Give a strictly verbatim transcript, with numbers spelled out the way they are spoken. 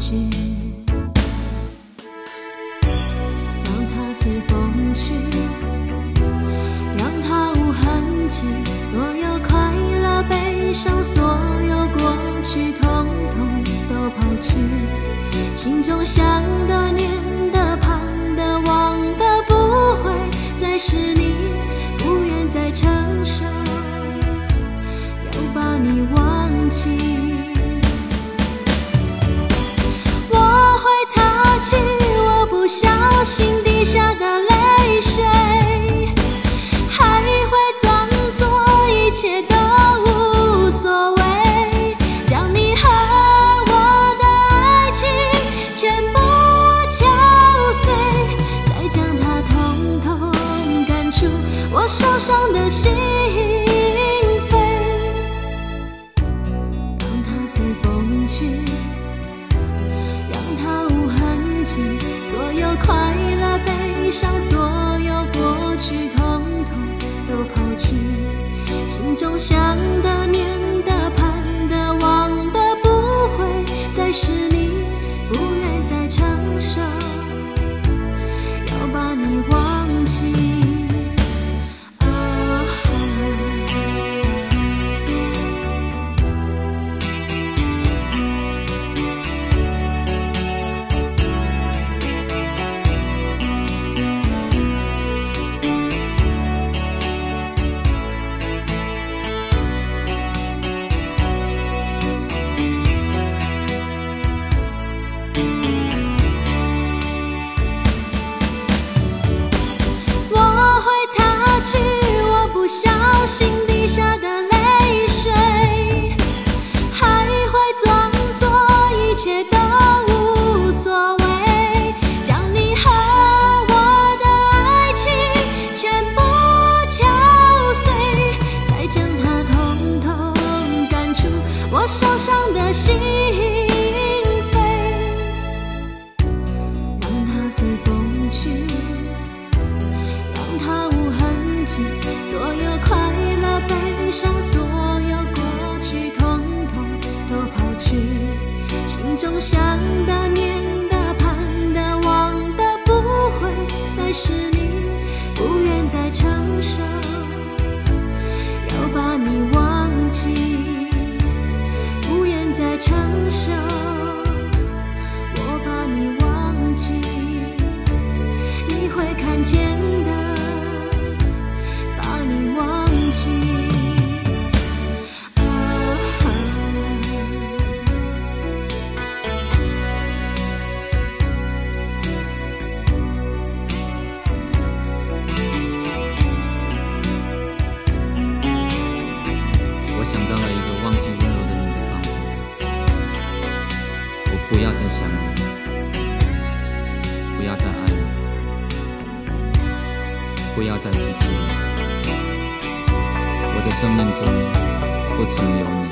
去，让它随风去，让它无痕迹，所有快乐悲伤，所有过去统统都抛去，心中想的念的盼的望的不会再是你，不愿再承受要把你忘记，我会擦去我不小心滴下的泪水，还会装作一切都无所谓，将你和我的爱情全部敲碎，再将它统统赶出我手上的心扉，让它随风去，让它无痕迹，所有快乐悲伤，所有过去统统都抛去，心中想的念的盼的望的不会再是你，不愿再承受要把你忘记，啊小心滴下的泪水，还会装作一切都无所谓，将你和我的爱情全部敲碎，再将它统统赶出我手上的心扉，让它随风去，让它无痕迹，所有快乐悲伤，所有过去统统都抛去，心中想的念的盼的望的不会再是你，不愿再承受要把你忘记，不愿再承受我把你忘记，你会看见的你忘记，啊啊我想到了一个忘记温柔的你的方法，我不要再想你，不要再爱你，不要再提起你，我的生命中不曾有你。